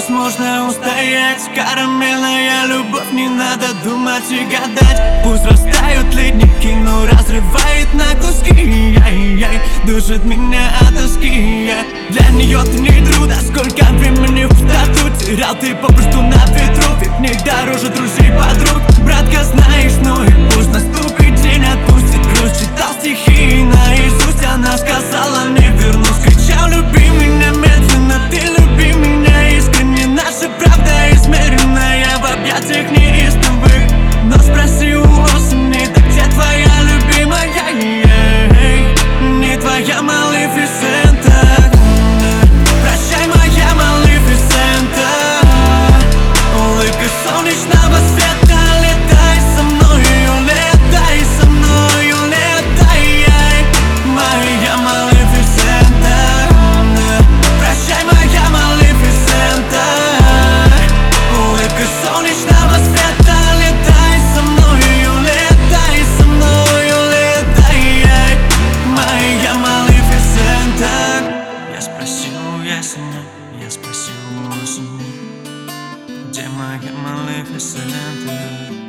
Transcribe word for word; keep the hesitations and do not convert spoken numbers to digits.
невозможно устоять. Карамельная любовь, не надо думать и гадать. Пусть растают ледники, но разрывает на куски. Яй-яй, душит меня от тоски. Для нее ты не друг, да сколько времени в пустоту терял ты попросту на ветру. Ведь не дороже друзей, подруг. Братка, знаешь, ну и пусть наступит день, отпустит грусть. Читал стихи наизусть, она сказала не вернусь. Кричал, люби меня медленно, ты люби меня искренне. Наша правда измеренная в объятиях неистовых. Но спроси у осени, да где твоя любимая? Не твоя Малефисента. Прощай, моя Малефисента. Улыбка солнечного света, летай со мною, летай со мною, летай, моя Малефисента. Прощай, моя Малефисента. Улыбка солнечного света, летай со мною, летай со мною, летай, моя Малефисента. Я спросил у ясеня, я спросил у осени, где моя Малефисента?